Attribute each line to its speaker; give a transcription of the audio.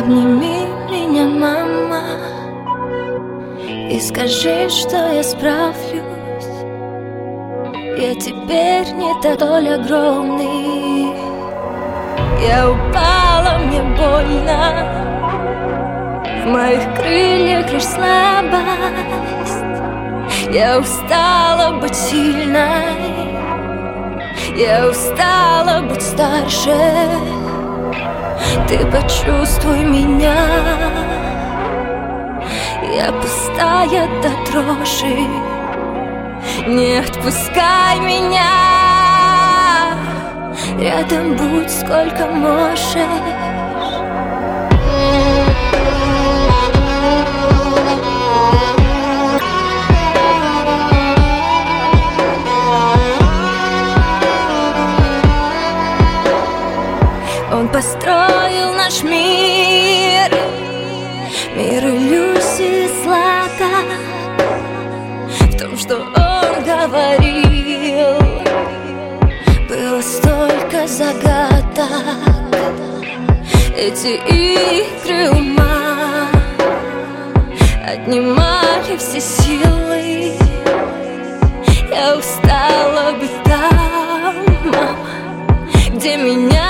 Speaker 1: Обними меня, мама, и скажи, что я справлюсь. Я теперь не такой огромный. Я упала, мне больно. В моих крыльях лишь слабость. Я устала быть сильной. Я устала быть старше. Ты почувствуй меня. Я пустая до дрожи. Не отпускай меня. Рядом будь сколько можешь. Он построил наш мир, мир иллюзий и злата. В том, что он говорил, было столько загадок. Эти игры ума отнимали все силы. Я устала быть там, где меня